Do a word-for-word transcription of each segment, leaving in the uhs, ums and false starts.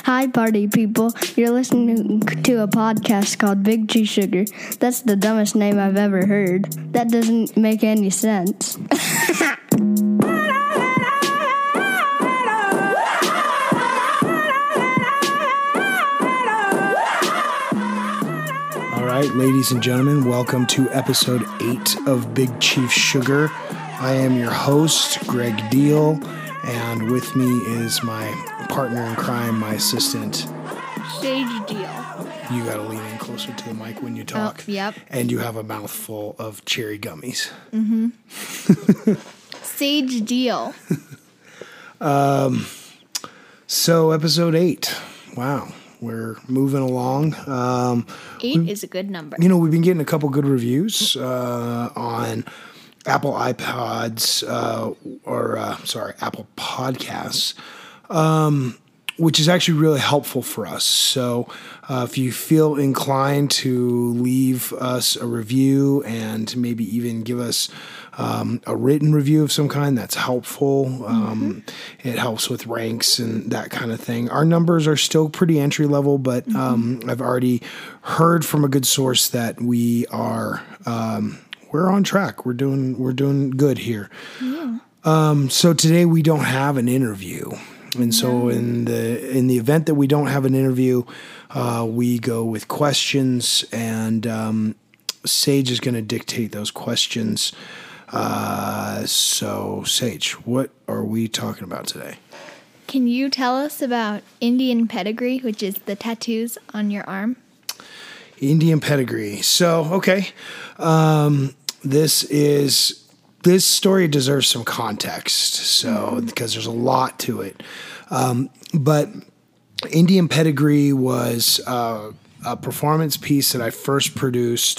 Hi, party people. You're listening to a podcast called Big Chief Sugar. That's the dumbest name I've ever heard. That doesn't make any sense. All right, ladies and gentlemen, welcome to episode eight of Big Chief Sugar. I am your host, Greg Deal, and with me is my partner in crime, my assistant, Sage Deal. You got to lean in closer to the mic when you talk. Oh, yep. And you have a mouthful of cherry gummies. Mm-hmm. Sage Deal. um, so episode eight. Wow. We're moving along. Um, Eight is a good number. You know, we've been getting a couple good reviews uh, on Apple iPods, uh, or uh, sorry, Apple Podcasts, um, which is actually really helpful for us. So uh, if you feel inclined to leave us a review and maybe even give us um, a written review of some kind, that's helpful. Um, mm-hmm. It helps with ranks and that kind of thing. Our numbers are still pretty entry level, but mm-hmm. um, I've already heard from a good source that we are um, we're on track. We're doing we're doing good here. Yeah. Um, so today we don't have an interview. And so in the in the event that we don't have an interview, uh, we go with questions, and um, Sage is going to dictate those questions. Uh, so, Sage, what are we talking about today? Can you tell us about Indian pedigree, which is the tattoos on your arm? Indian pedigree. So, okay. Um, this is... This story deserves some context, so mm-hmm. because there's a lot to it. Um, but Indian Pedigree was uh, a performance piece that I first produced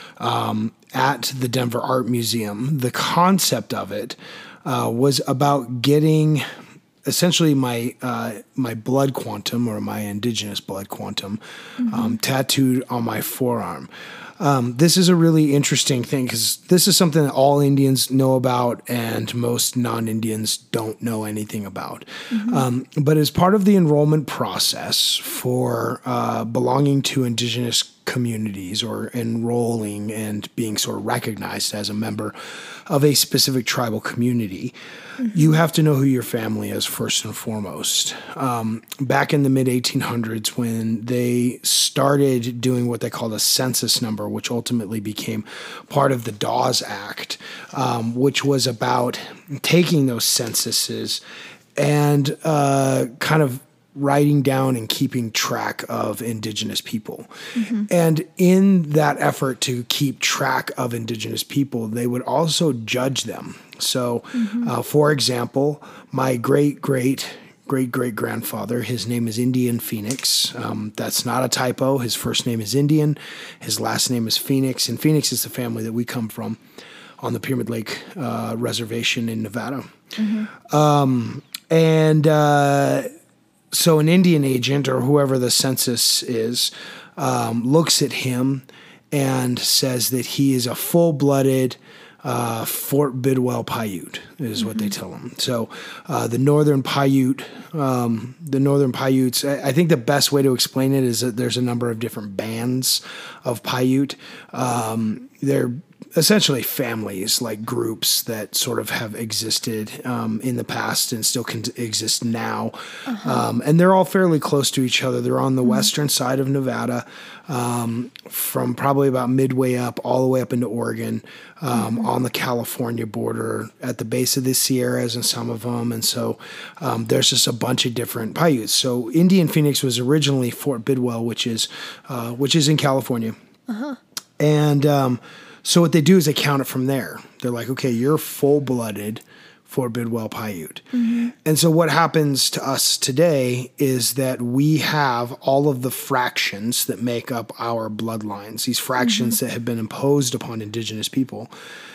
um, at the Denver Art Museum. The concept of it uh, was about getting essentially my uh, my blood quantum, or my indigenous blood quantum, mm-hmm. um, tattooed on my forearm. Um, this is a really interesting thing because this is something that all Indians know about and most non-Indians don't know anything about. Mm-hmm. Um, but as part of the enrollment process for uh, belonging to indigenous communities, or enrolling and being sort of recognized as a member of a specific tribal community, mm-hmm. you have to know who your family is first and foremost. Um, back in the mid eighteen hundreds, when they started doing what they called a census number, which ultimately became part of the Dawes Act, um, which was about taking those censuses and uh, kind of writing down and keeping track of indigenous people. Mm-hmm. And in that effort to keep track of indigenous people, they would also judge them. So, mm-hmm. uh, for example, my great, great, great, great grandfather, his name is Indian Phoenix. Um, that's not a typo. His first name is Indian. His last name is Phoenix. And Phoenix is the family that we come from on the Pyramid Lake uh, Reservation in Nevada. Mm-hmm. Um, and, uh, So an Indian agent, or whoever the census is, um, looks at him and says that he is a full-blooded uh, Fort Bidwell Paiute, is mm-hmm. what they tell him. So uh, the Northern Paiute, um, the Northern Paiutes, I, I think the best way to explain it is that there's a number of different bands of Paiute. Um, they're essentially families, like groups that sort of have existed um, in the past and still can exist now. Uh-huh. Um, and they're all fairly close to each other. They're on the mm-hmm. western side of Nevada, um, from probably about midway up all the way up into Oregon, um, mm-hmm. on the California border, at the base of the Sierras and some of them. And so um, there's just a bunch of different Paiutes. So Indian Phoenix was originally Fort Bidwell, which is uh, which is in California. Uh-huh. And um, so what they do is they count it from there. They're like, okay, you're full-blooded Fort Bidwell Paiute. Mm-hmm. And so what happens to us today is that we have all of the fractions that make up our bloodlines, these fractions mm-hmm. that have been imposed upon indigenous people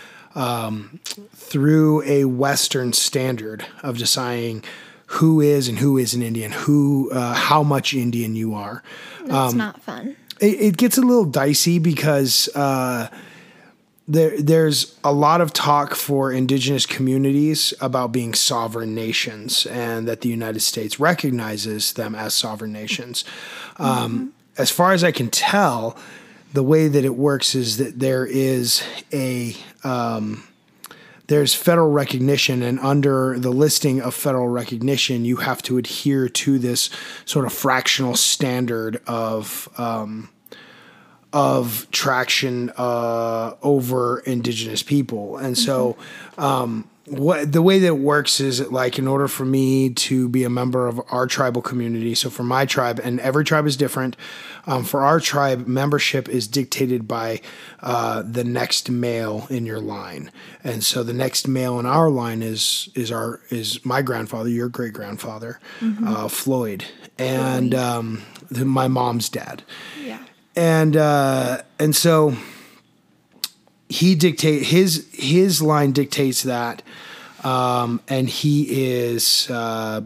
um, through a Western standard of deciding who is and who isn't Indian, who, uh, how much Indian you are. That's um, not fun. It, it gets a little dicey because... Uh, there there's a lot of talk for indigenous communities about being sovereign nations, and that the United States recognizes them as sovereign nations. Mm-hmm. Um, as far as I can tell, the way that it works is that there is a um, there's federal recognition, and under the listing of federal recognition, you have to adhere to this sort of fractional standard of um, of traction uh, over indigenous people. And so um, what the way that it works is that, like, in order for me to be a member of our tribal community, so for my tribe, and every tribe is different, um, for our tribe, membership is dictated by uh, the next male in your line. And so the next male in our line is is our is my grandfather, your great grandfather, mm-hmm. uh, Floyd, and um, the, my mom's dad. Yeah. And uh, and so he dictate his his line dictates that, um, and he is uh,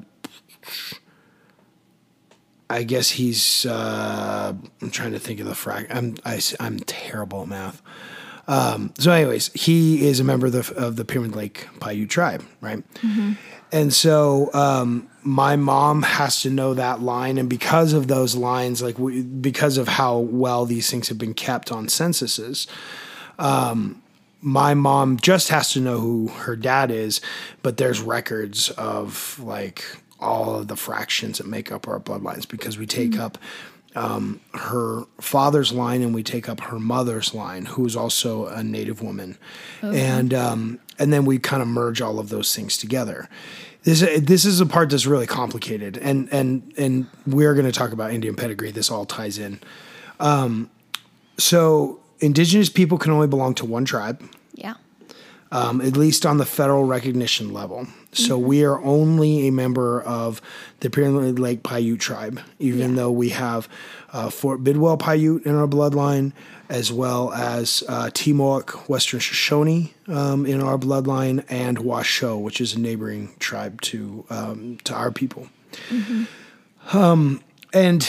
I guess he's uh, I'm trying to think of the frac. I'm I, I'm terrible at math. Um, so, anyways, he is a member of the of the Pyramid Lake Paiute tribe, right? Mm-hmm. And so um, my mom has to know that line, and because of those lines, like we, because of how well these things have been kept on censuses, um, my mom just has to know who her dad is, but there's records of like all of the fractions that make up our bloodlines, because we take mm-hmm. up um, her father's line and we take up her mother's line, who's also a Native woman, okay. and um, and then we kind of merge all of those things together. This this is a part that's really complicated, and and and we're going to talk about Indian pedigree. This all ties in. Um, so indigenous people can only belong to one tribe. Yeah. Um, at least on the federal recognition level. So mm-hmm. we are only a member of the Pyramid Lake Paiute tribe, even yeah. though we have uh, Fort Bidwell Paiute in our bloodline, as well as uh, Timuok, Western Shoshone um, in our bloodline, and Washoe, which is a neighboring tribe to um, to our people. Mm-hmm. Um, and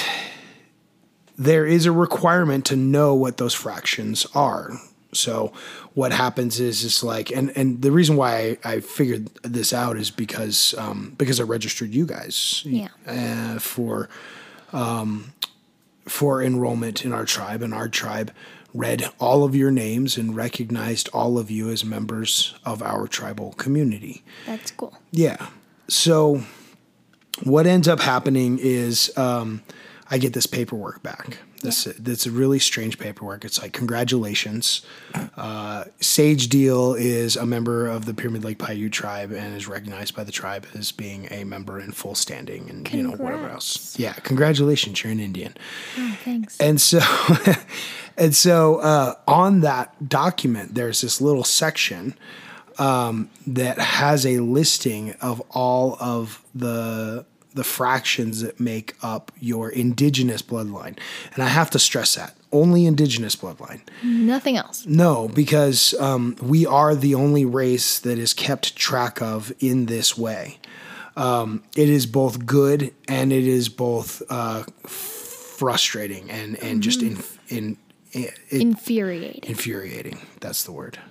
there is a requirement to know what those fractions are. So what happens is, is like, and, and the reason why I, I figured this out is because um, because I registered you guys yeah. uh, for um, for enrollment in our tribe, and our tribe read all of your names and recognized all of you as members of our tribal community. That's cool. Yeah. So what ends up happening is um, I get this paperwork back. This yeah. That's a really strange paperwork. It's like, congratulations. Uh, Sage Deal is a member of the Pyramid Lake Paiute tribe and is recognized by the tribe as being a member in full standing, and Congrats. you know whatever else. Yeah, congratulations, you're an Indian. Oh, thanks. And so, and so uh, on that document, there's this little section um, that has a listing of all of the. the fractions that make up your indigenous bloodline. And I have to stress that. Only indigenous bloodline. Nothing else. No, because um, we are the only race that is kept track of in this way. Um, it is both good and it is both uh, frustrating and, and mm-hmm. just in, in, in, in, infuriating. Infuriating. That's the word.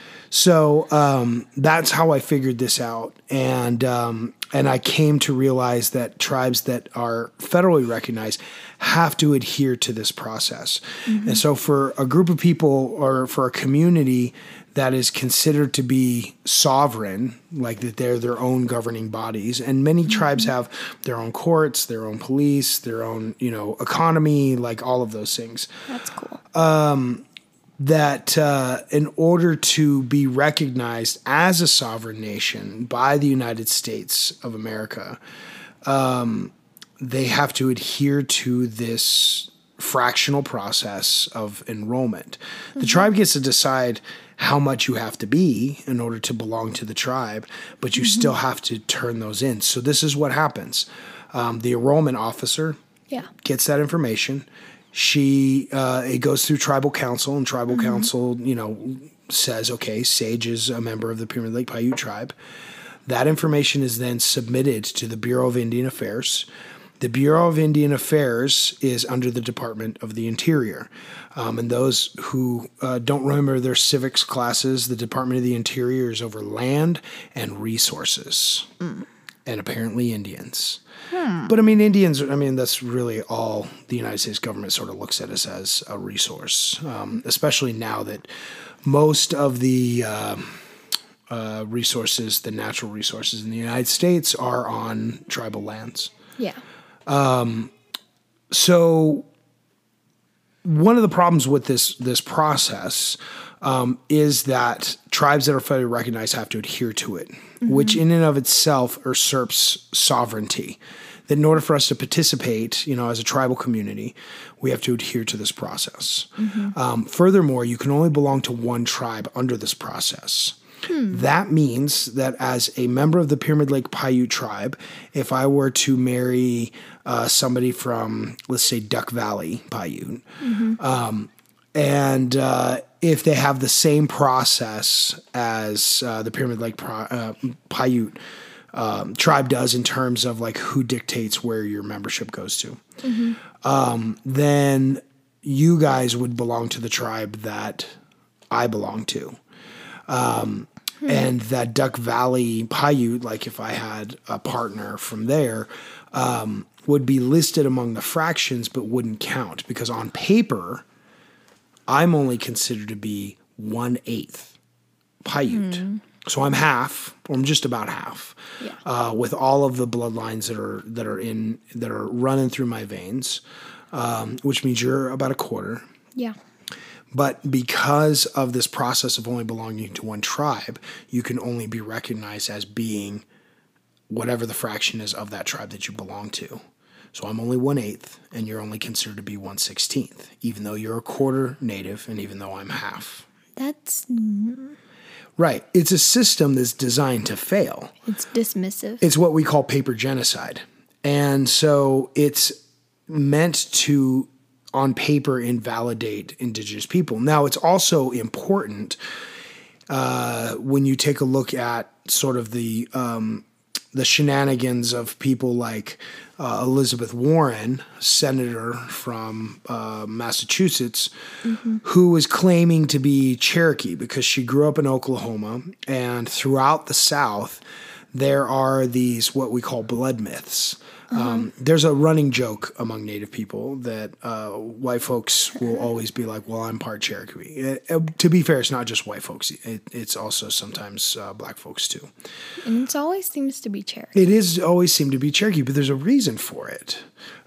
So um, that's how I figured this out, and um, and I came to realize that tribes that are federally recognized have to adhere to this process. Mm-hmm. And so for a group of people, or for a community that is considered to be sovereign, like that they're their own governing bodies, and many mm-hmm. tribes have their own courts, their own police, their own, you know, economy, like all of those things. That's cool. Um, that uh, in order to be recognized as a sovereign nation by the United States of America, um, they have to adhere to this fractional process of enrollment. Mm-hmm. The tribe gets to decide how much you have to be in order to belong to the tribe, but you mm-hmm. still have to turn those in. So this is what happens. Um, the enrollment officer yeah. gets that information. She, uh, it goes through tribal council, and tribal mm-hmm. council, you know, says, okay, Sage is a member of the Pyramid Lake Paiute tribe. That information is then submitted to the Bureau of Indian Affairs. The Bureau of Indian Affairs is under the Department of the Interior. Um, and those who uh, don't remember their civics classes, the Department of the Interior is over land and resources. Mm. And apparently Indians. Hmm. But I mean, Indians, I mean, that's really all the United States government sort of looks at us as a resource, um, especially now that most of the uh, uh, resources, the natural resources in the United States are on tribal lands. Yeah. Um, so one of the problems with this, this process um, is that tribes that are federally recognized have to adhere to it, mm-hmm. which in and of itself usurps sovereignty. That in order for us to participate, you know, as a tribal community, we have to adhere to this process. Mm-hmm. Um, furthermore, you can only belong to one tribe under this process. Hmm. That means that as a member of the Pyramid Lake Paiute tribe, if I were to marry uh, somebody from, let's say, Duck Valley Paiute, mm-hmm. um, and uh, if they have the same process as uh, the Pyramid Lake Pro- uh, Paiute um, tribe does in terms of like who dictates where your membership goes to, mm-hmm. um, then you guys would belong to the tribe that I belong to. Um, hmm. And that Duck Valley Paiute, like if I had a partner from there, um, would be listed among the fractions but wouldn't count because on paper, I'm only considered to be one-eighth Paiute. Hmm. So I'm half, or I'm just about half, yeah. uh, with all of the bloodlines that are that are in that are running through my veins, um, which means you're about a quarter. Yeah. But because of this process of only belonging to one tribe, you can only be recognized as being whatever the fraction is of that tribe that you belong to. So I'm only one-eighth, and you're only considered to be one-sixteenth, even though you're a quarter native and even though I'm half. That's... Right. It's a system that's designed to fail. It's dismissive. It's what we call paper genocide. And so it's meant to, on paper, invalidate indigenous people. Now, it's also important uh, when you take a look at sort of the um, the shenanigans of people like uh, Elizabeth Warren, senator from uh, Massachusetts, mm-hmm. who was claiming to be Cherokee because she grew up in Oklahoma, and throughout the South, there are these what we call blood myths. Uh-huh. Um, there's a running joke among Native people that uh, white folks will always be like, well, I'm part Cherokee. It, it, to be fair, it's not just white folks. It, it's also sometimes uh, black folks, too. And it always seems to be Cherokee. It is always seemed to be Cherokee, but there's a reason for it.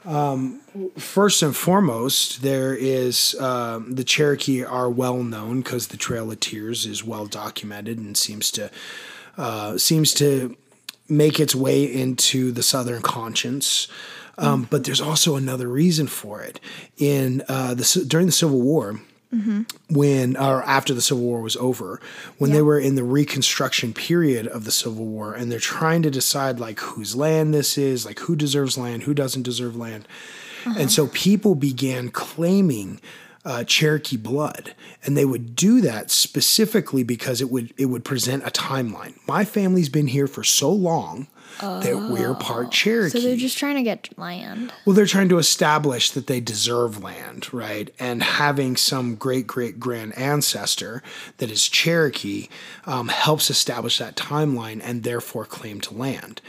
Um, first and foremost, there is um, the Cherokee are well known because the Trail of Tears is well documented and seems to uh, seems to make its way into the Southern conscience. Um, mm-hmm. But there's also another reason for it. In uh, the during the Civil War, mm-hmm. when or after the Civil War was over, when yeah. they were in the Reconstruction period of the Civil War, and they're trying to decide like whose land this is, like who deserves land, who doesn't deserve land. Uh-huh. And so people began claiming Uh, Cherokee blood, and they would do that specifically because it would it would present a timeline. My family's been here for so long oh. that we're part Cherokee. So they're just trying to get land. Well, they're trying to establish that they deserve land, right? And having some great great grand ancestor that is Cherokee um, helps establish that timeline and therefore claim to land.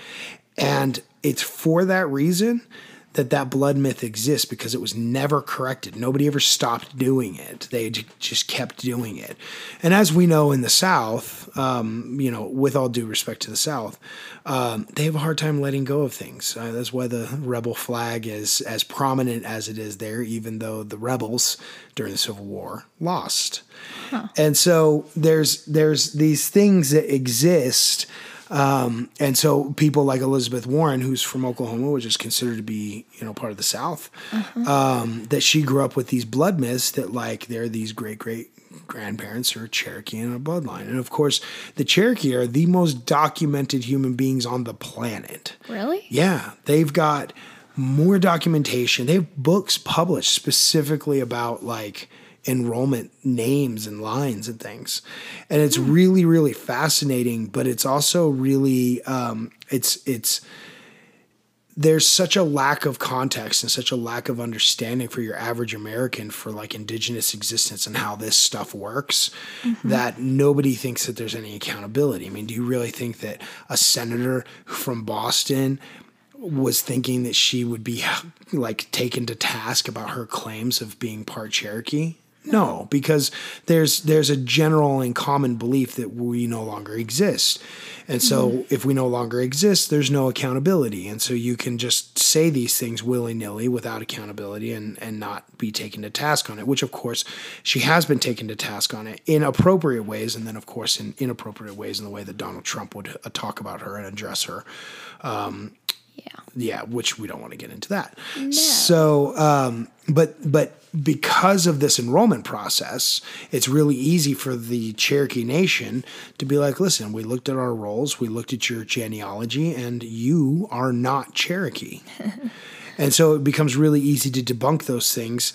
And it's for that reason that that blood myth exists, because it was never corrected. Nobody ever stopped doing it. They j- just kept doing it. And as we know in the South, um, you know, with all due respect to the South, um, they have a hard time letting go of things. Uh, that's why the rebel flag is as prominent as it is there, even though the rebels during the Civil War lost. Huh. And so there's there's these things that exist. Um, and so people like Elizabeth Warren, who's from Oklahoma, which is considered to be, you know, part of the South, uh-huh. um, that she grew up with these blood myths that like they're these great, great grandparents who are Cherokee in a bloodline. And of course, the Cherokee are the most documented human beings on the planet. Really? Yeah. They've got more documentation. They have books published specifically about like enrollment names and lines and things. And it's mm. really, really fascinating, but it's also really, um, it's, it's, there's such a lack of context and such a lack of understanding for your average American for like indigenous existence and how this stuff works mm-hmm. that nobody thinks that there's any accountability. I mean, do you really think that a senator from Boston was thinking that she would be like taken to task about her claims of being part Cherokee? No, because there's there's a general and common belief that we no longer exist. And so mm-hmm. if we no longer exist, there's no accountability. And so you can just say these things willy-nilly without accountability and, and not be taken to task on it, which, of course, she has been taken to task on it in appropriate ways. And then, of course, in inappropriate ways in the way that Donald Trump would uh, talk about her and address her. Um, yeah. Yeah, which we don't want to get into that. No. So, um, but but because of this enrollment process, it's really easy for the Cherokee Nation to be like, listen, we looked at our roles, we looked at your genealogy, and you are not Cherokee. And so it becomes really easy to debunk those things,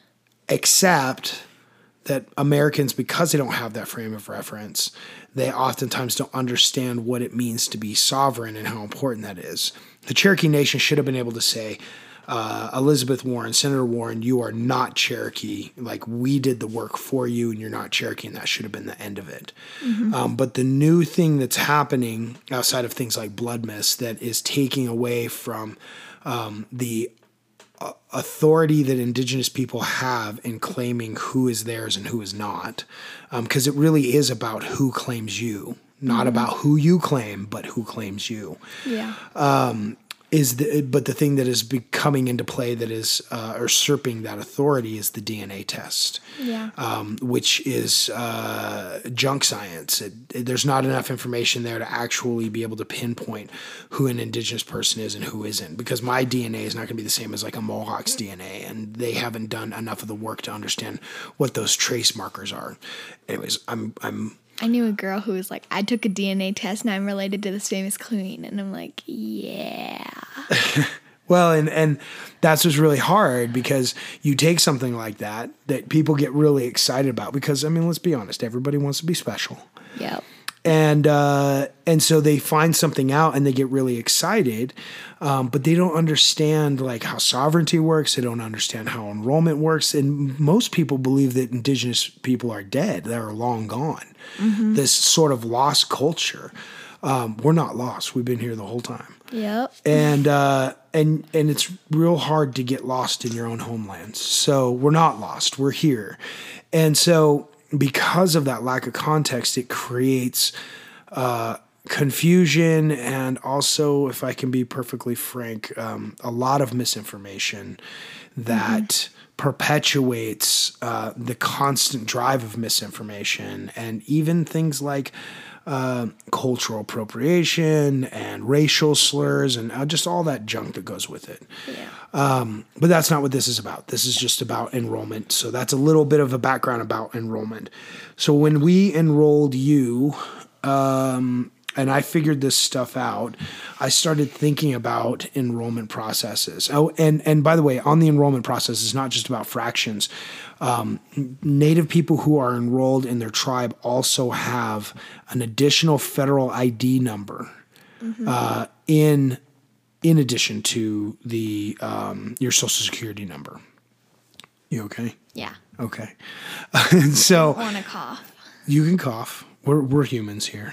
except that Americans, because they don't have that frame of reference, they oftentimes don't understand what it means to be sovereign and how important that is. The Cherokee Nation should have been able to say, uh, Elizabeth Warren, Senator Warren, you are not Cherokee. Like, we did the work for you, and you're not Cherokee, and that should have been the end of it. Mm-hmm. Um, but the new thing that's happening outside of things like Blood Mist that is taking away from um, the uh, authority that Indigenous people have in claiming who is theirs and who is not, because um, it really is about who claims you. Not mm-hmm. about who you claim, but who claims you. Yeah. Um, is the but the thing that is becoming into play that is uh, usurping that authority is the D N A test. Yeah. Um, which is uh, junk science. It, it, there's not enough information there to actually be able to pinpoint who an Indigenous person is and who isn't. Because my D N A is not going to be the same as like a Mohawk's D N A, and they haven't done enough of the work to understand what those trace markers are. Anyways, I'm I'm. I knew a girl who was like, I took a D N A test and I'm related to this famous queen. And I'm like, yeah. Well, and, and that's what's really hard, because you take something like that, that people get really excited about, because, I mean, let's be honest, everybody wants to be special. Yep. And uh, and so they find something out and they get really excited, um, but they don't understand like how sovereignty works. They don't understand how enrollment works. And most people believe that Indigenous people are dead. They're long gone. Mm-hmm. This sort of lost culture. Um, we're not lost. We've been here the whole time. Yep. And uh, and and it's real hard to get lost in your own homelands. So we're not lost. We're here. And so because of that lack of context, it creates uh, confusion and also, if I can be perfectly frank, um, a lot of misinformation that mm-hmm. perpetuates uh, the constant drive of misinformation, and even things like uh, cultural appropriation and racial slurs and uh, just all that junk that goes with it. Yeah. Um, but that's not what this is about. This is just about enrollment. So that's a little bit of a background about enrollment. So when we enrolled you, um, and I figured this stuff out, I started thinking about enrollment processes. Oh, and, and by the way, on the enrollment process, it's not just about fractions. Um, Native people who are enrolled in their tribe also have an additional federal I D number mm-hmm. uh, in in addition to the um, your Social Security number. You okay? Yeah. Okay. And so I want to cough. You can cough. We're we're humans here.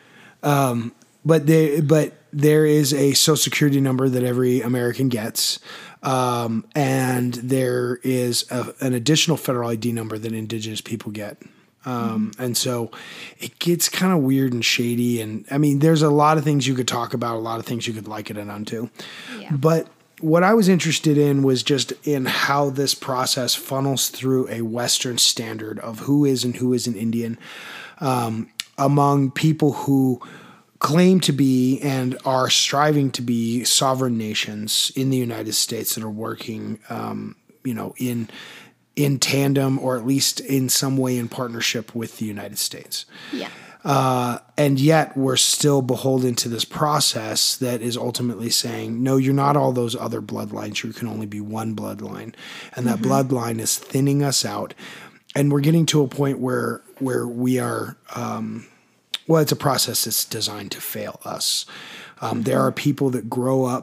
Um, but they, but there is a Social Security number that every American gets, um, and there is a, an additional federal I D number that Indigenous people get. Um, mm-hmm. And so it gets kind of weird and shady. And I mean, there's a lot of things you could talk about, a lot of things you could like it and unto. Yeah. But what I was interested in was just in how this process funnels through a Western standard of who is and who isn't Indian, um, among people who claim to be and are striving to be sovereign nations in the United States that are working, um, you know, in in tandem or at least in some way in partnership with the United States. Yeah. Uh, and yet we're still beholden to this process that is ultimately saying, no, you're not all those other bloodlines. You can only be one bloodline. And that mm-hmm. bloodline is thinning us out. And we're getting to a point where where we are, um, well, it's a process that's designed to fail us. Um, mm-hmm. There are people that grow up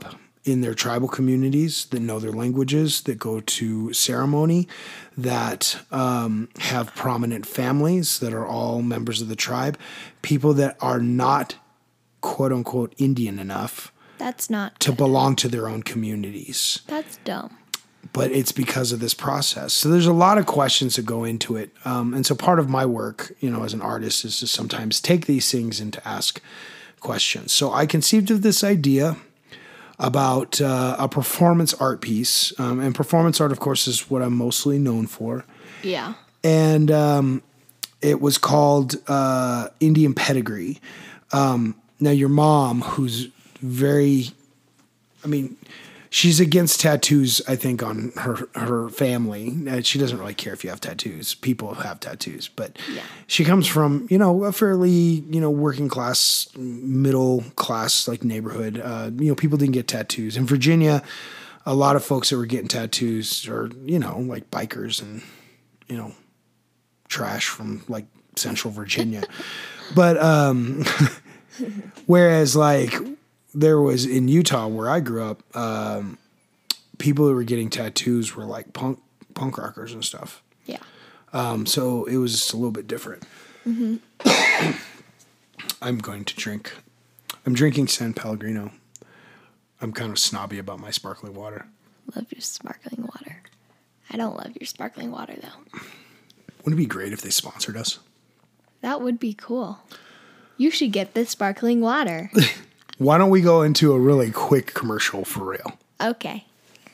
in their tribal communities, that know their languages, that go to ceremony, that um, have prominent families that are all members of the tribe, people that are not quote unquote Indian enough That's not to good. belong to their own communities. That's dumb. But it's because of this process. So there's a lot of questions that go into it. Um, and so part of my work, you know, as an artist is to sometimes take these things and to ask questions. So I conceived of this idea about uh, a performance art piece. Um, and performance art, of course, is what I'm mostly known for. Yeah. And um, it was called uh, Indian Pedigree. Um, now, your mom, who's very, I mean, she's against tattoos, I think, on her her family. Uh, She doesn't really care if you have tattoos. People have tattoos. But Yeah. she comes from, you know, a fairly, you know, working class, middle class, like neighborhood. Uh, you know, people didn't get tattoos. In Virginia, a lot of folks that were getting tattoos are, you know, like bikers and, you know, trash from like Central Virginia. But um, whereas like there was in Utah where I grew up, um, people who were getting tattoos were like punk punk rockers and stuff. Yeah. Um, so it was just a little bit different. Mm-hmm. I'm going to drink. I'm drinking San Pellegrino. I'm kind of snobby about my sparkling water. Love your sparkling water. I don't love your sparkling water, though. Wouldn't it be great if they sponsored us? That would be cool. You should get this sparkling water. Why don't we go into a really quick commercial for real? Okay.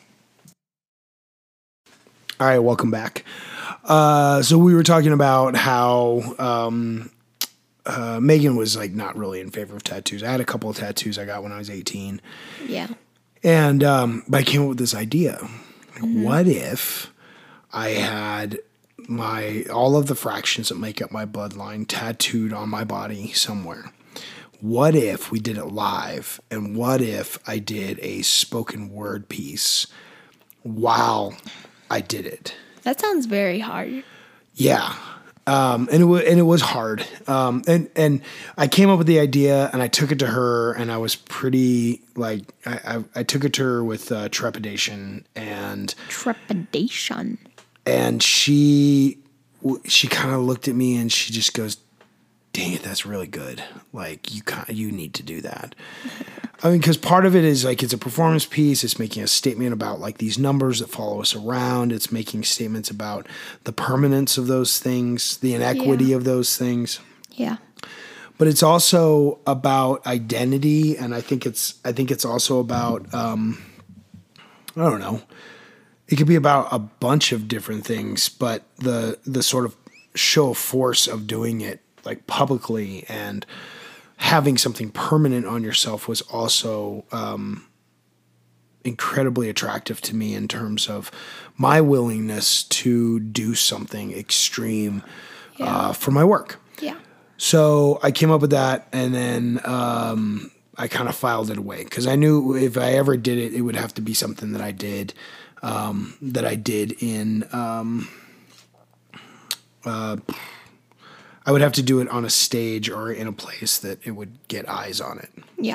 All right, welcome back. Uh, so we were talking about how um, uh, Megan was like not really in favor of tattoos. I had a couple of tattoos I got when I was eighteen. Yeah. And um, but I came up with this idea. Mm-hmm. What if I had my all of the fractions that make up my bloodline tattooed on my body somewhere? What if we did it live? And what if I did a spoken word piece while I did it? That sounds very hard. Yeah. Um, and it was, and it was hard. Um, and, and I came up with the idea and I took it to her and I was pretty like, I, I, I took it to her with uh, trepidation and, Trepidation. and she, she kind of looked at me and she just goes, dang it, that's really good. Like you kind you need to do that. I mean, because part of it is like it's a performance piece. It's making a statement about like these numbers that follow us around. It's making statements about the permanence of those things, the inequity Yeah. of those things. Yeah. But it's also about identity, and I think it's I think it's also about um, I don't know. It could be about a bunch of different things, but the the sort of show of force of doing it like publicly and having something permanent on yourself was also um, incredibly attractive to me in terms of my willingness to do something extreme Yeah. uh, for my work. Yeah. So I came up with that, and then um, I kind of filed it away because I knew if I ever did it, it would have to be something that I did um, that I did in. Um, uh, I would have to do it on a stage or in a place that it would get eyes on it. Yeah.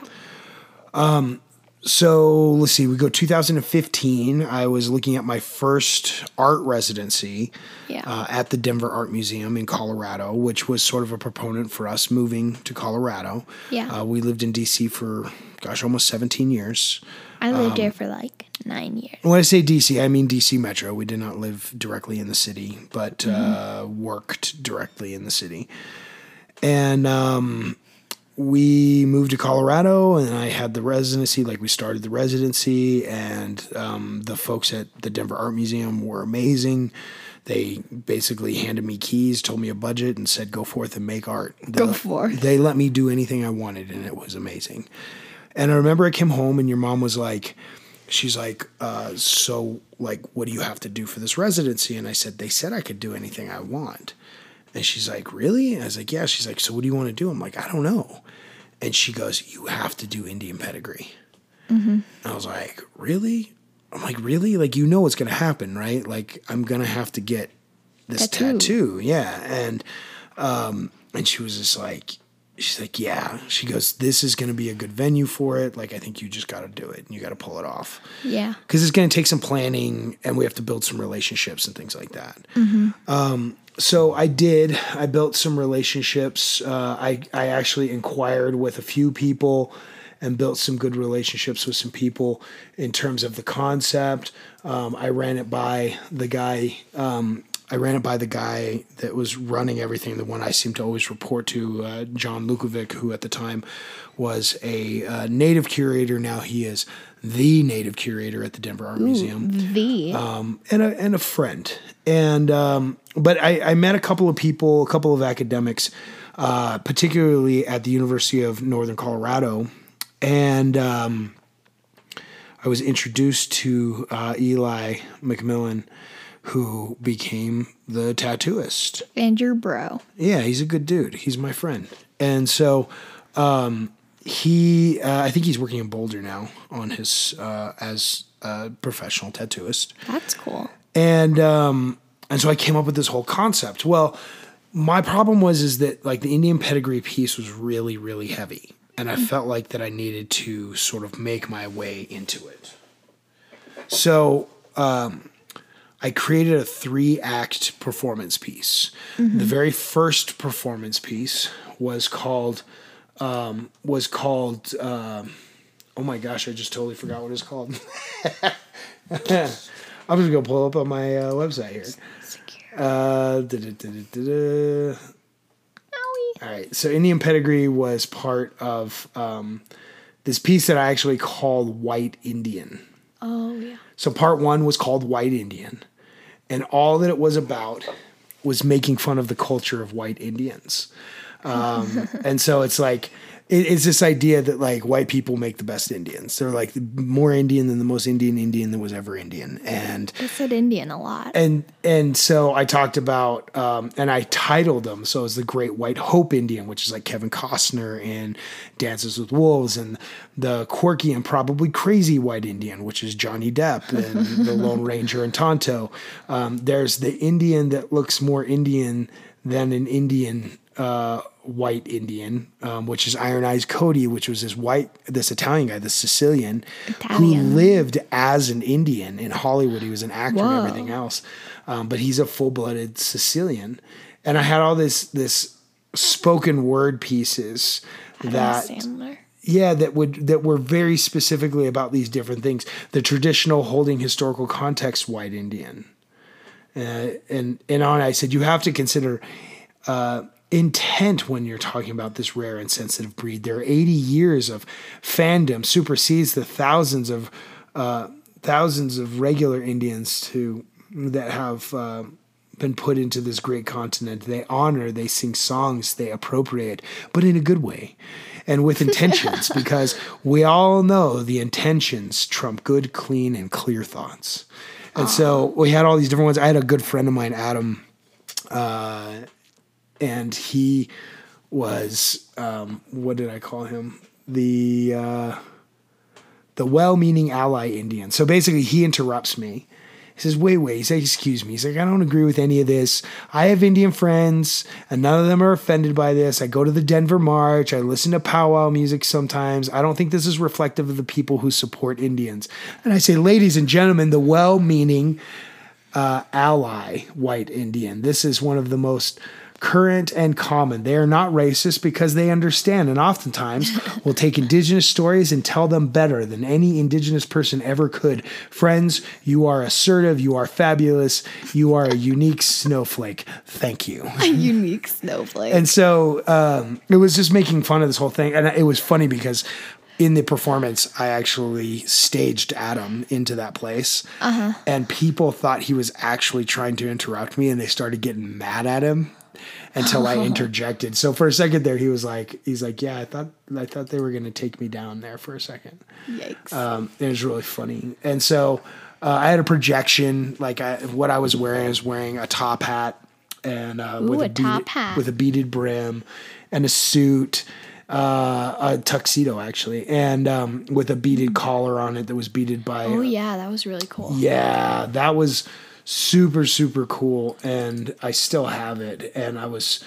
So let's see, we go two thousand fifteen. I was looking at my first art residency Yeah. uh, at the Denver Art Museum in Colorado, which was sort of a proponent for us moving to Colorado. Yeah. Uh, we lived in D C for, gosh, almost seventeen years. I lived um, there for like nine years. When I say D C, I mean D C Metro. We did not live directly in the city, but mm-hmm. uh, worked directly in the city. And um, we moved to Colorado, and I had the residency. Like we started the residency, and um, the folks at the Denver Art Museum were amazing. They basically handed me keys, told me a budget, and said, "Go forth and make art." Go They- forth. They let me do anything I wanted, and it was amazing. And I remember I came home, and your mom was like, she's like, uh, so, like, what do you have to do for this residency? And I said, they said I could do anything I want. And she's like, really? And I was like, yeah. She's like, so what do you want to do? I'm like, I don't know. And she goes, you have to do Indian Pedigree. Mm-hmm. And I was like, really? I'm like, really? Like, you know what's going to happen, right? Like, I'm going to have to get this Tattoo. tattoo. Yeah. And, um, and she was just like, she's like, yeah. She goes, this is going to be a good venue for it. Like, I think you just got to do it and you got to pull it off. Yeah. Because it's going to take some planning and we have to build some relationships and things like that. Mm-hmm. Um, so I did. I built some relationships. Uh, I, I actually inquired with a few people and built some good relationships with some people in terms of the concept. Um, I ran it by the guy. Um, I ran it by the guy that was running everything, the one I seem to always report to, uh, John Lukovic, who at the time was a uh, native curator. Now he is the native curator at the Denver Art Ooh, Museum. The. Um, and a and a friend. And um, but I, I met a couple of people, a couple of academics, uh, particularly at the University of Northern Colorado. And um, I was introduced to uh, Eli McMillan, who became the tattooist. And your bro. Yeah, he's a good dude. He's my friend. And so um, he, uh, I think he's working in Boulder now on his, uh, as a professional tattooist. That's cool. And, um, and so I came up with this whole concept. Well, my problem was, is that like the Indian pedigree piece was really, really heavy. And I felt like that I needed to sort of make my way into it. So um, I created a three-act performance piece. Mm-hmm. The very first performance piece was called um, was called. Uh, oh my gosh! I just totally forgot what it's called. I'm just gonna pull up on my uh, website here. Uh, da, da, da, da, da. All right, so Indian Pedigree was part of um, this piece that I actually called White Indian. Oh, yeah. So part one was called White Indian, and all that it was about was making fun of the culture of white Indians. Um, and so it's like, it, it's this idea that like white people make the best Indians. They're like more Indian than the most Indian Indian that was ever Indian. And I said Indian a lot. And and so I talked about, um, and I titled them. So it was the Great White Hope Indian, which is like Kevin Costner in Dances with Wolves, and the quirky and probably crazy White Indian, which is Johnny Depp and the Lone Ranger and Tonto. Um, there's the Indian that looks more Indian than an Indian uh, white Indian, um, which is Iron Eyes Cody, which was this white, this Italian guy, this Sicilian, Italian. who lived as an Indian in Hollywood. He was an actor Whoa. and everything else, um, but he's a full-blooded Sicilian. And I had all this this spoken word pieces that, Sandler. yeah, that would that were very specifically about these different things. The traditional holding historical context white Indian, uh, and and on. I said you have to consider. Uh, intent when you're talking about this rare and sensitive breed. There are eighty years of fandom supersedes the thousands of uh, thousands of regular Indians to that have uh, been put into this great continent. They honor, they sing songs, they appropriate, but in a good way and with intentions, because we all know the intentions trump good, clean, and clear thoughts. And so we had all these different ones. I had a good friend of mine, Adam, uh, and he was, um, what did I call him? The uh, the well-meaning ally Indian. So basically he interrupts me. He says, wait, wait. He's like, excuse me. He's like, I don't agree with any of this. I have Indian friends, and none of them are offended by this. I go to the Denver March. I listen to powwow music sometimes. I don't think this is reflective of the people who support Indians. And I say, ladies and gentlemen, the well-meaning uh, ally white Indian. This is one of the most current and common. They are not racist because they understand, and oftentimes will take indigenous stories and tell them better than any indigenous person ever could. Friends, you are assertive, you are fabulous, you are a unique snowflake. Thank you. A unique snowflake. And so um, it was just making fun of this whole thing. And it was funny because in the performance, I actually staged Adam into that place. Uh-huh. And people thought he was actually trying to interrupt me, and they started getting mad at him until I interjected. So for a second there, he was like, he's like, yeah, I thought, I thought they were going to take me down there for a second. Yikes. Um, it was really funny. And so uh, I had a projection, like I, what I was wearing, I was wearing a top hat and uh, Ooh, with a a, top beaded, hat. with a beaded brim and a suit, uh, a tuxedo actually, and um, with a beaded collar on it that was beaded by. Oh yeah, that was really cool. Yeah, that was super, super cool. And I still have it. And I was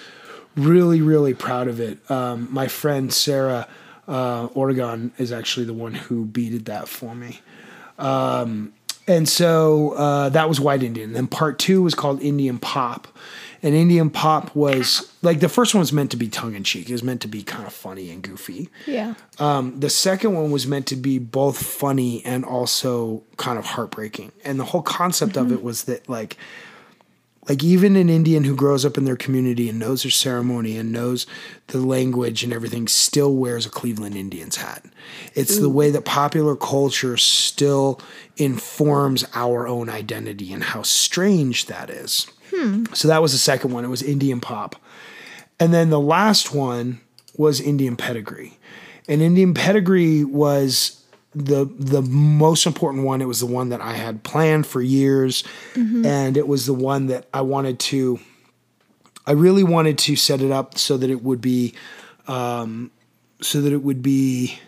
really, really proud of it. Um, my friend Sarah uh, Oregon is actually the one who beaded that for me. Um, and so uh, that was White Indian. Then part two was called Indian Pop. And Indian Pop was, like, the first one was meant to be tongue-in-cheek. It was meant to be kind of funny and goofy. Yeah. Um, the second one was meant to be both funny and also kind of heartbreaking. And the whole concept mm-hmm. of it was that, like, like even an Indian who grows up in their community and knows their ceremony and knows the language and everything still wears a Cleveland Indians hat. It's Ooh. The way that popular culture still informs our own identity and how strange that is. Hmm. So that was the second one. It was Indian Pop. And then the last one was Indian Pedigree. And Indian Pedigree was the the most important one. It was the one that I had planned for years. Mm-hmm. And it was the one that I wanted to, I really wanted to set it up so that it would be, um, so that it would be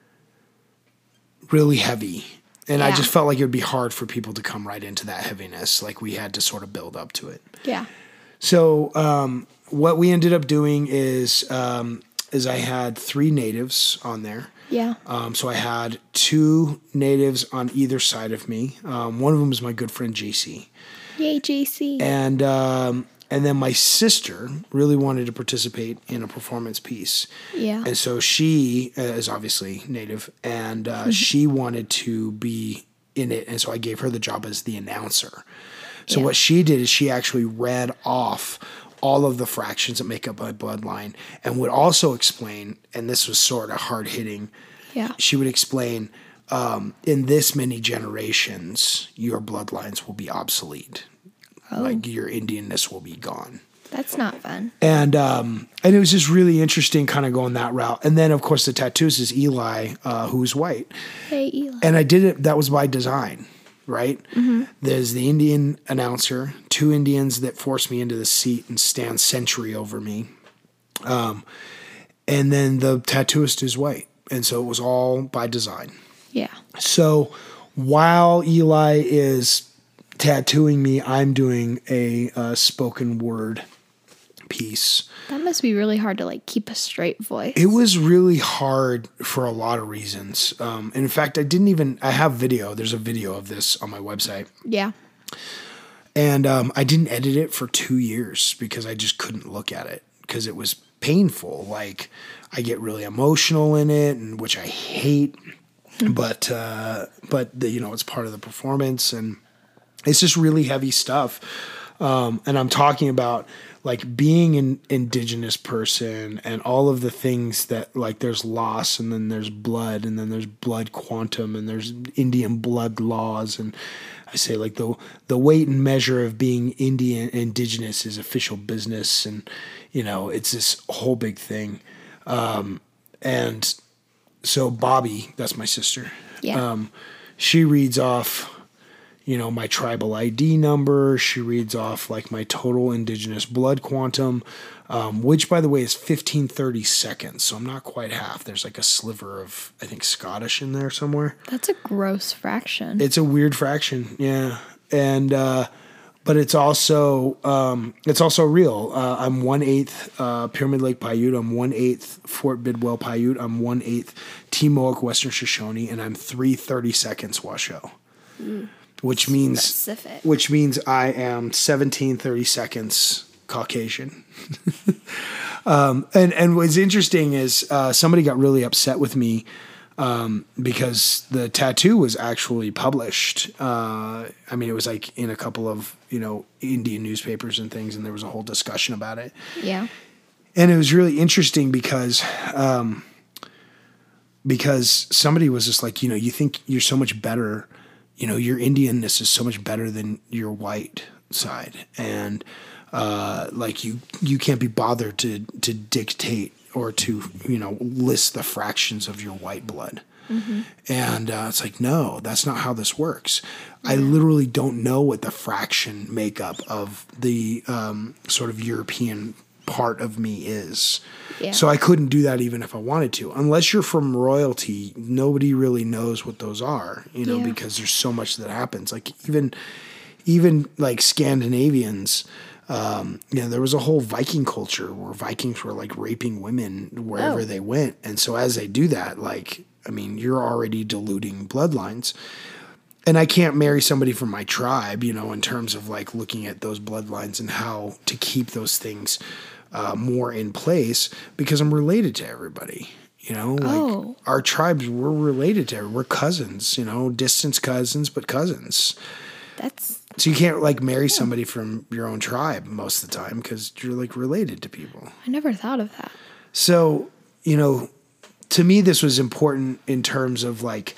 really heavy. And yeah. I just felt like it would be hard for people to come right into that heaviness. Like we had to sort of build up to it. Yeah. So um, what we ended up doing is um, is I had three natives on there. Yeah. Um, so I had two natives on either side of me. Um, one of them was my good friend J C. Yay, J C. And um, and then my sister really wanted to participate in a performance piece. Yeah. And so she uh, is obviously native, and uh, mm-hmm. she wanted to be in it. And so I gave her the job as the announcer. So yeah. what she did is she actually read off all of the fractions that make up my bloodline and would also explain, and this was sort of hard hitting. Yeah. She would explain, um, in this many generations, your bloodlines will be obsolete. Oh. Like your Indianness will be gone. That's not fun. And um, and it was just really interesting kind of going that route. And then, of course, the tattoos is Eli, uh, who's white. Hey, Eli. And I did it, that was by design, right? Mm-hmm. There's the Indian announcer, two Indians that force me into the seat and stand sentry over me. Um, and then the tattooist is white. And so it was all by design. Yeah. So while Eli is tattooing me, I'm doing a uh, spoken word piece. That must be really hard to like keep a straight voice. It was really hard for a lot of reasons. Um, and in fact, I didn't even, I have video. There's a video of this on my website. Yeah. And um, I didn't edit it for two years because I just couldn't look at it because it was painful. Like I get really emotional in it, and which I hate, but, uh, but the, you know, it's part of the performance, and it's just really heavy stuff. Um, and I'm talking about like being an indigenous person and all of the things that like there's loss, and then there's blood, and then there's blood quantum, and there's Indian blood laws. And I say like the, the weight and measure of being Indian indigenous is official business. And, you know, it's this whole big thing. Um, and so Bobby, that's my sister. Yeah. Um, she reads off, you know, my tribal I D number. She reads off like my total indigenous blood quantum, um, which by the way is fifteen thirty seconds. So I'm not quite half. There's like a sliver of, I think, Scottish in there somewhere. That's a gross fraction. It's a weird fraction. Yeah. And, uh, but it's also, um, it's also real. Uh, I'm one eighth, uh, Pyramid Lake Paiute. I'm one eighth Fort Bidwell Paiute. I'm one eighth Timuoq Western Shoshone, and I'm three thirty seconds Washoe. Mm. Which means, Specific. which means I am seventeen thirty seconds Caucasian. um, and, and what's interesting is uh, somebody got really upset with me um, because the tattoo was actually published. Uh, I mean, it was like in a couple of, you know, Indian newspapers and things, and there was a whole discussion about it. Yeah. And it was really interesting because, um, because somebody was just like, you know, you think you're so much better. You know, your Indianness is so much better than your white side. And, uh, like you, you can't be bothered to, to dictate or to, you know, list the fractions of your white blood. Mm-hmm. And, uh, it's like, no, that's not how this works. Yeah. I literally don't know what the fraction makeup of the, um, sort of European part of me is. Yeah. So I couldn't do that even if I wanted to. Unless you're from royalty, nobody really knows what those are, you know, yeah. because there's so much that happens. Like even even like Scandinavians, Um, you know, there was a whole Viking culture where Vikings were like raping women wherever Oh. they went. And so as they do that, like, I mean, you're already diluting bloodlines. And I can't marry somebody from my tribe, you know, in terms of like looking at those bloodlines and how to keep those things uh, more in place because I'm related to everybody. You know, like Oh. our tribes, we're related to, we're cousins, you know, distant cousins, but cousins. That's So you can't like marry somebody from your own tribe most of the time because you're like related to people. I never thought of that. So, you know, to me, this was important in terms of like,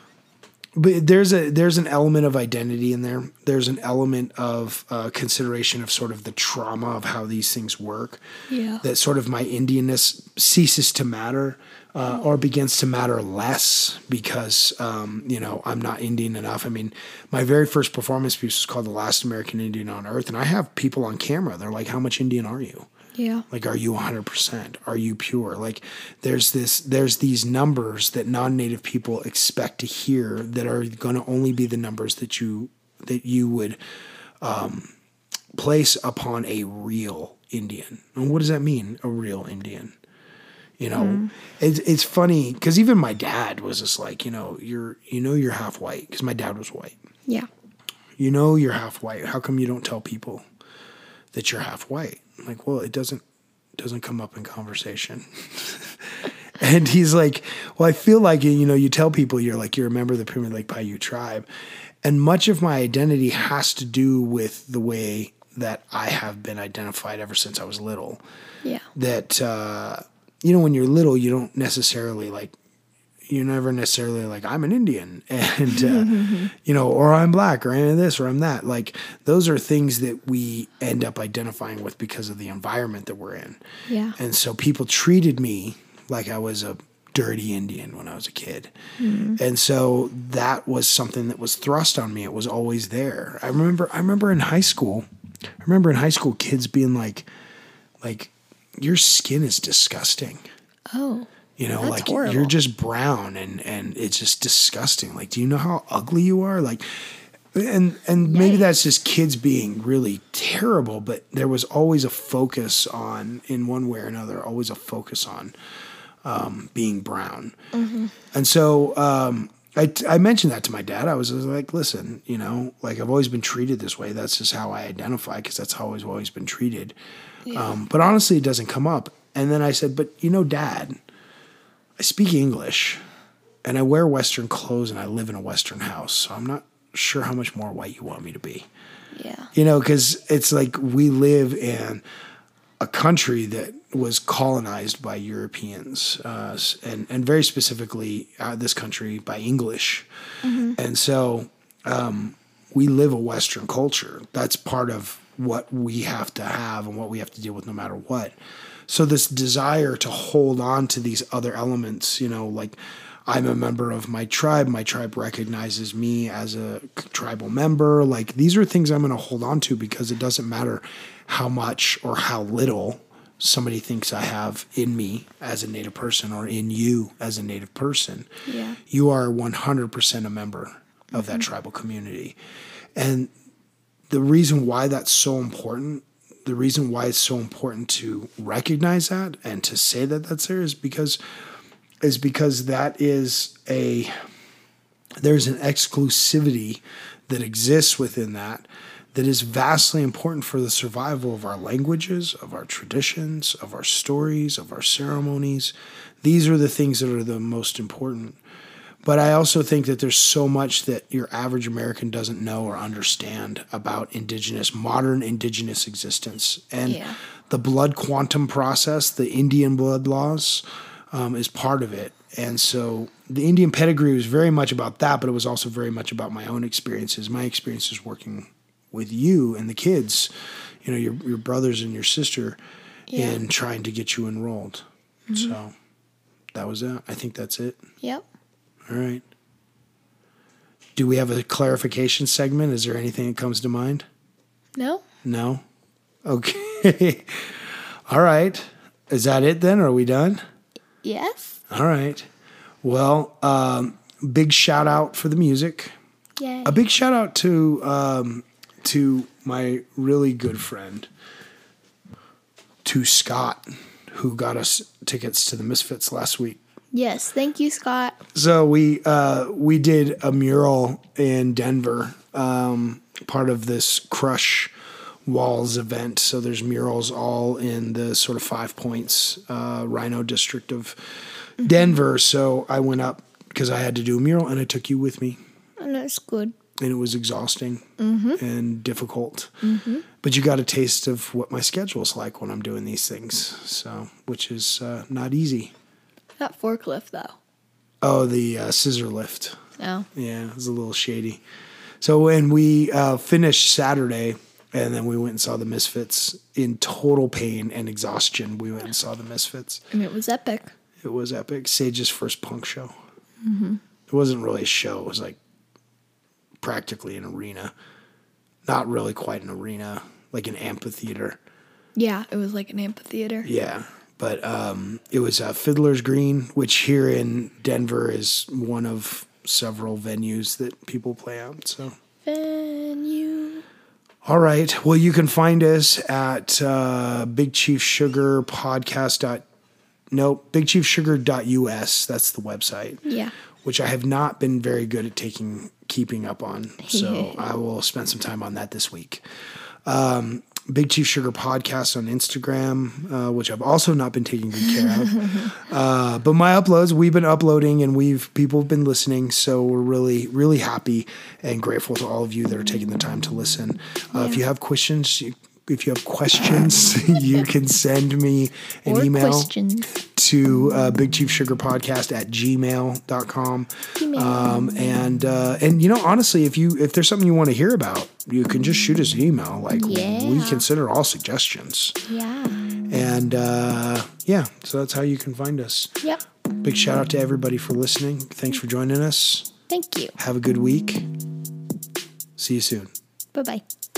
but there's a there's an element of identity in there. There's an element of uh, consideration of sort of the trauma of how these things work. Yeah. That sort of my Indianness ceases to matter uh, or begins to matter less because um, you know I'm not Indian enough. I mean, my very first performance piece was called "The Last American Indian on Earth," and I have people on camera. They're like, "How much Indian are you?" Yeah. Like, are you one hundred percent? Are you pure? Like, there's this, there's these numbers that non-native people expect to hear that are going to only be the numbers that you, that you would um, place upon a real Indian. And what does that mean? A real Indian? You know, mm. it's, it's funny because even my dad was just like, you know, you're, you know, you're half white because my dad was white. Yeah. You know, you're half white. How come you don't tell people that you're half white? I'm like, well, it doesn't doesn't come up in conversation. And he's like, well, I feel like, you know, you tell people you're like, you're a member of the Pyramid Lake Paiute tribe. And much of my identity has to do with the way that I have been identified ever since I was little. Yeah. That, uh, you know, when you're little, you don't necessarily like, you're never necessarily like, I'm an Indian and, uh, you know, or I'm black or I'm this or I'm that. Like, those are things that we end up identifying with because of the environment that we're in. Yeah. And so people treated me like I was a dirty Indian when I was a kid. Mm-hmm. And so that was something that was thrust on me. It was always there. I remember, I remember in high school, I remember in high school kids being like, like, your skin is disgusting. Oh. You know, That's like horrible. You're just brown and, and it's just disgusting. Like, do you know how ugly you are? Like, and, and maybe that's just kids being really terrible, but there was always a focus on, in one way or another, always a focus on um, being brown. Mm-hmm. And so um, I, I mentioned that to my dad. I was, I was like, listen, you know, like I've always been treated this way. That's just how I identify because that's how I've always been treated. Yeah. Um, but honestly, it doesn't come up. And then I said, but you know, Dad, I speak English and I wear Western clothes and I live in a Western house. So I'm not sure how much more white you want me to be. Yeah. You know, because it's like we live in a country that was colonized by Europeans uh, and, and very specifically uh, this country by English. Mm-hmm. And so um, we live a Western culture. That's part of what we have to have and what we have to deal with no matter what. So this desire to hold on to these other elements, you know, like I'm a member of my tribe. My tribe recognizes me as a tribal member. Like these are things I'm going to hold on to because it doesn't matter how much or how little somebody thinks I have in me as a Native person or in you as a Native person. Yeah. You are one hundred percent a member of that mm-hmm. tribal community. And the reason why that's so important The reason why it's so important to recognize that and to say that that's there is because is because that is a there's an exclusivity that exists within that that is vastly important for the survival of our languages, of our traditions, of our stories, of our ceremonies. These are the things that are the most important. But I also think that there's so much that your average American doesn't know or understand about indigenous, modern indigenous existence. And yeah. the blood quantum process, the Indian blood laws, um, is part of it. And so the Indian pedigree was very much about that, but it was also very much about my own experiences, my experiences working with you and the kids, you know, your your brothers and your sister, yeah. in trying to get you enrolled. Mm-hmm. So that was it. I think that's it. Yep. All right. Do we have a clarification segment? Is there anything that comes to mind? No. No? Okay. All right. Is that it then? Are we done? Yes. All right. Well, um, big shout out for the music. Yay. A big shout out to um, to my really good friend, to Scott, who got us tickets to the Misfits last week. Yes, thank you, Scott. So we uh, we did a mural in Denver, um, part of this Crush Walls event. So there's murals all in the sort of Five Points, uh, Rhino district of mm-hmm. Denver. So I went up because I had to do a mural, and I took you with me. And that's good. And it was exhausting mm-hmm. and difficult. Mm-hmm. But you got a taste of what my schedule's like when I'm doing these things. So, which is uh, not easy. That forklift, though. Oh, the uh, scissor lift. Oh. Yeah, it was a little shady. So when we uh, finished Saturday, and then we went and saw the Misfits in total pain and exhaustion, we went and saw the Misfits. And it was epic. It was epic. Sage's first punk show. Mm-hmm. It wasn't really a show. It was like practically an arena. Not really quite an arena, like an amphitheater. Yeah, it was like an amphitheater. Yeah, but um, it was uh, Fiddler's Green, which here in Denver is one of several venues that people play out. So venue. All right. Well, you can find us at uh, Big Chief Sugar Podcast. Dot, no, big chief sugar dot U S. That's the website. Yeah. Which I have not been very good at taking keeping up on. So I will spend some time on that this week. Um, Big Chief Sugar Podcast on Instagram, uh, which I've also not been taking good care of. uh, but my uploads, we've been uploading and we've people have been listening. So we're really, really happy and grateful to all of you that are taking the time to listen. Uh, yeah. If you have questions, you, if you have questions, you can send me an or email questions. to uh, Big Chief Sugar Podcast at gmail dot com. Um, and, uh, and, you know, honestly, if you, if there's something you want to hear about, you can just shoot us an email. Like yeah. we consider all suggestions. Yeah. And, uh, yeah, so that's how you can find us. Yep. Big shout out to everybody for listening. Thanks for joining us. Thank you. Have a good week. See you soon. Bye-bye.